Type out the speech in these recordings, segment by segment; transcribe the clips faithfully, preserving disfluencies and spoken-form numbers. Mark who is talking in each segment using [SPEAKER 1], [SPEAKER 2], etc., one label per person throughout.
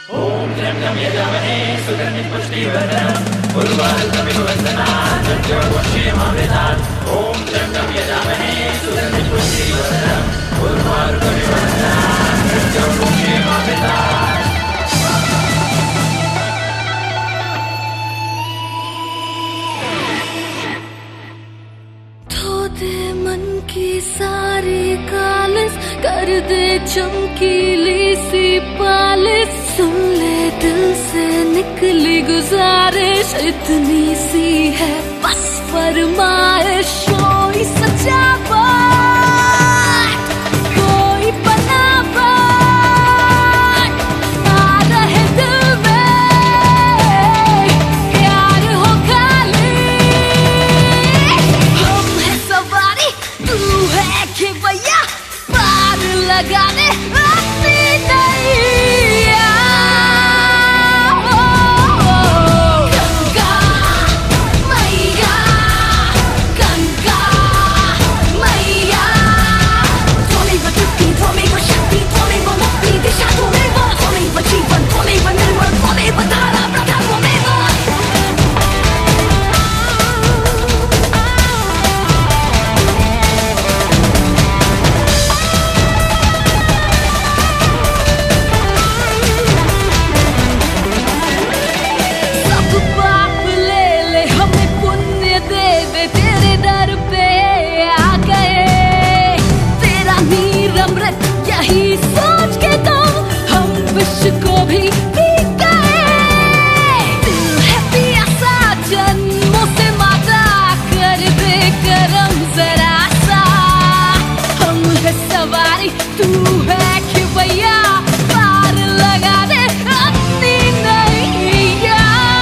[SPEAKER 1] ओम जम जम यजामहे सुगंधिं पुष्टिवर्धनम् उर्वारुकमिव वन्दनात् मृत्योर्मुक्षीयमामृतात्। ओम जम जम यजामहे सुगंधिं पुष्टिवर्धनम् उर्वारुकमिव वन्दनात् मृत्योर्मुक्षीयमामृतात्।
[SPEAKER 2] धो दे मन की सारी कालिस, कर दे चमकीली सी पालिश। सुन ले दिल से निकली गुजारिश, इतनी सी है बस फरमाइश। कोई सजावट, कोई बनावट आ रहे दिल में, प्यार हो खाली। हम है सवारी, तू है खिवैया, पार लगा दे अपनी नैया। गंगा मैया, गंगा मैया, त्वमेव तृप्ति, त्वमेव शक्ति, त्वमेव मुक्ति दिशा, त्वमेव त्वमेव जीवन, त्वमेव निर्मल, त्वमेव धारा प्रथा, त्वमेव। तेरे दर पे आ गए, तेरा नीर अमृत यही सोच के तो हम विश्व को भी पी गए। दिल है प्यासा जन्मों से माता, कर दे करम जरा सा। हम है सवारी, तू है खिवैया, पार लगा दे अपनी नैया।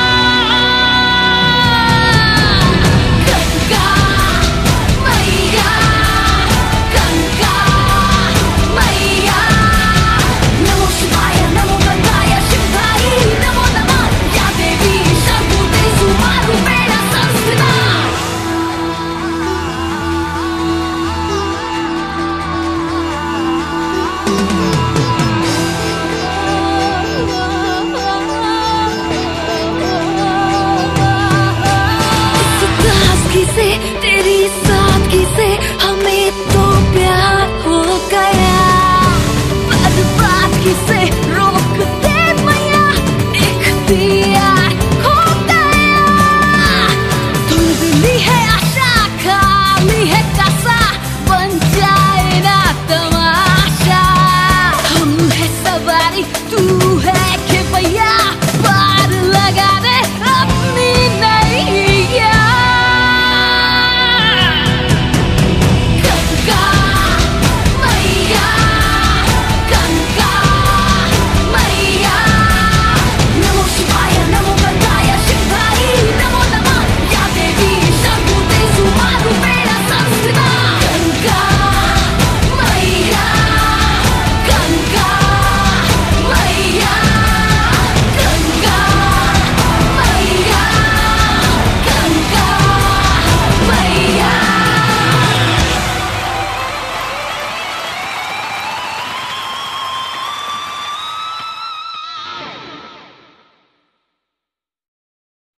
[SPEAKER 2] से तेरी सादगी से हमें तो प्यार हो गया, बर्बादगी से